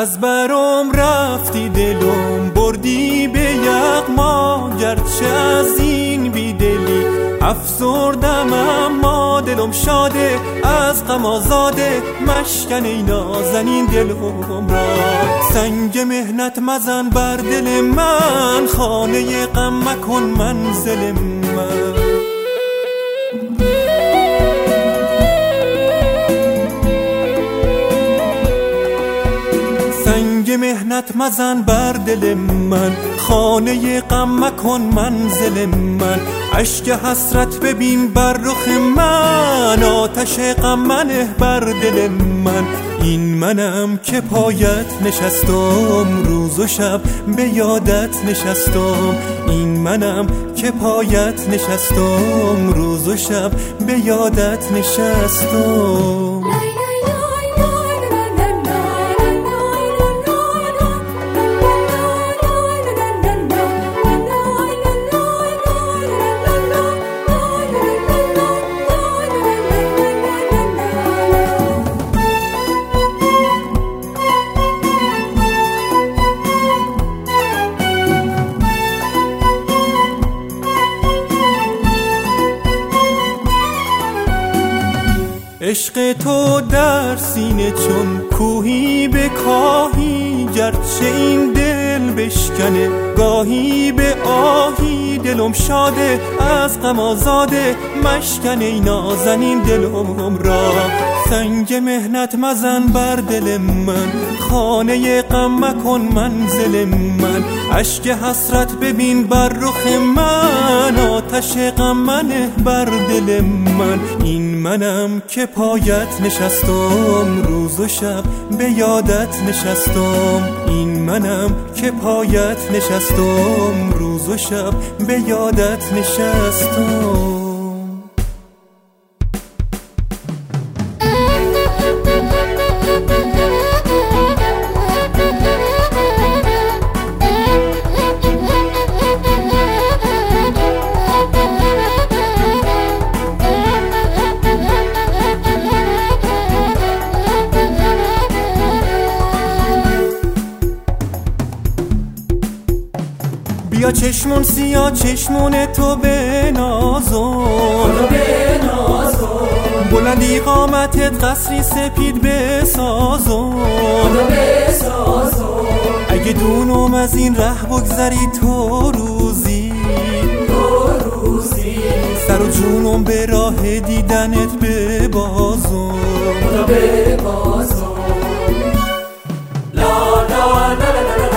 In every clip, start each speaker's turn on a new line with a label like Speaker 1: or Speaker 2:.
Speaker 1: از برام رفتی دلم بردی به یغما، گرچه از این بیدلی افسردم اما دلم شاده، از غم آزاده مشکن ای نازنین دلم را. سنگ مهنت مزن بر دل من، خانه غم مکن منزل من. سنگ مهنت مزن بر دل من، خانه غم مکن منزل من. اشک حسرت ببین بر رخ من، آتش غم منه بر دل من. این منم که پایت نشستم روز و شب به یادت نشستم. این منم که پایت نشستم روز و شب به یادت نشستم. عشق تو در سینه چون کوهی به کاهی، گرچه این دل بشکنه گاهی به آهی. دلم شاده از غم آزاده مشکن ای نازنین دلم را. سنگ مهنت مزن بر دل من، خانه غم مکن منزل من. اشک حسرت ببین بر رخ من، آتش غم منه بر دل من. این منم که پایت نشستم روز و شب به یادت نشستم. این منم که پایت نشستم روز و شب به یادت نشستم. بیا چشمون سیاه چشمون تو به نازم، بلندی قامتت قصری سپید بسازم. اگه دونم از این ره بگذری تو روزی، سر و جونم به راه دیدنت ببازم. لا لا لا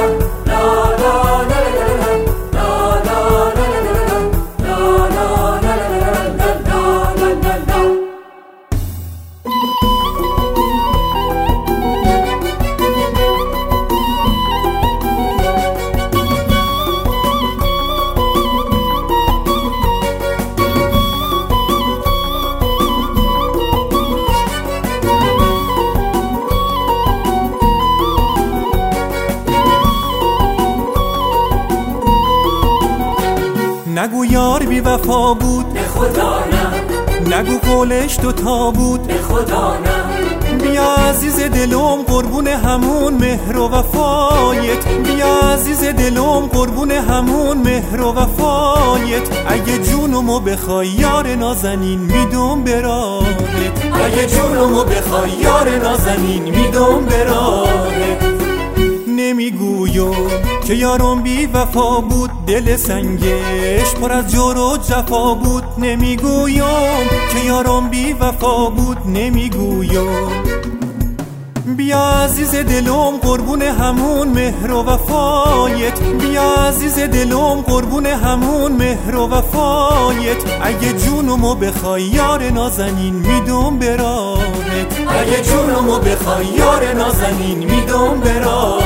Speaker 1: نگو یار بی وفا بود، به خدا نه. نگو قولش دوتا بود، به خدا نه. بیا عزیز دلم قربون همون مهر و وفایت. بیا عزیز دلم قربون همون مهر و وفایت. اگه جونمو بخوای یار نازنین میدم براهت. اگه جونمو بخوای یار نازنین میدم براهت. نمیگویم که یارم بی وفا بود، دل سنگش پر از جور و جفا بود. نمیگویم که یارم بی وفا بود، نمیگویم. بیا عزیز دلم قربون همون مهر و وفایت. بیا عزیز دلم قربون همون مهر و وفایت. اگه جونمو بخوای یار نازنین میدم براهت. اگه جونمو بخوای یار نازنین میدم براهت.